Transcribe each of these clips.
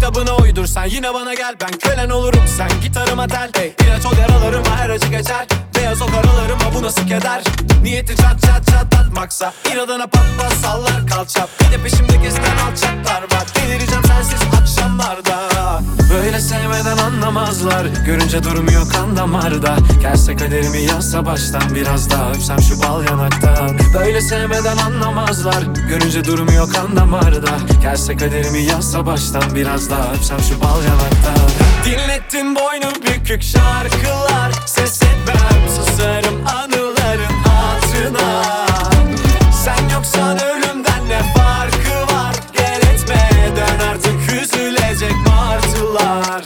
kitabına uydursan yine bana gel. Ben kölen olurum, sen gitarıma tel. İlaç ol yaralarıma, her acı geçer. Beyaz o karalarıma, bu nasıl keder. Niyeti çat çat çatlatmaksa inadına pat pat sallar kalça. Bir de peşimde gezen alçaklar var. Delireceğim sensiz akşamlarda. Böyle sevmeden anlamazlar, görünce durmuyor kan damarda. Gelse kaderimi yazsa baştan, biraz daha öpsem şu bal yanaktan. Böyle sevmeden anlamazlar, görünce durmuyor kan damarda. Gelse kaderimi yazsa baştan, biraz daha öpsem şu bal yanaktan. Dinlettin boynu bükük şarkılar, ses etmem, susarım anıların hatırına. Sen yoksan ölümden ne farkı var? Gel etme, dön artık, üzülecek martılar.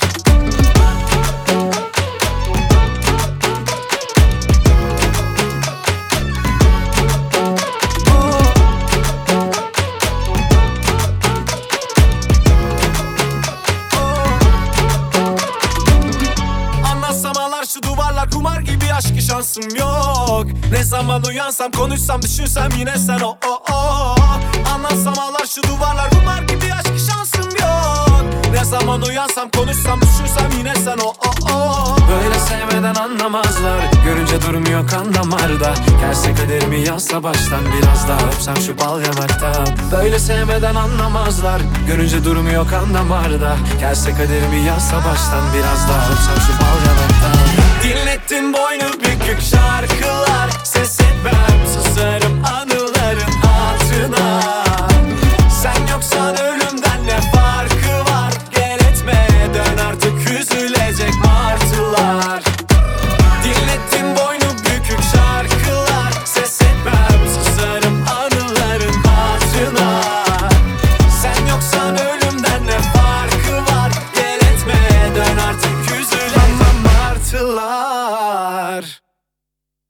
Anlatsam ağlar şu duvarlar, kumar gibi aşkı şansım yok. Ne zaman uyansam, konuşsam, düşünsem yine sen o. Anlatsam ağlar şu duvarlar, kumar gibi aşkı şansım yok. Ne zaman uyansam, konuşsam, düşünsem yine sen o. Böyle sevmeden anlamazlar, görünce durmuyor kan damarda. Gelse kaderimi yazsa baştan, biraz daha öpsem şu bal yanaktan. Böyle sevmeden anlamazlar, görünce durmuyor kan damarda. Gelse kaderimi yazsa baştan, biraz daha öpsem şu bal yanaktan. Dinlettin boynu bükük şarkılar, ses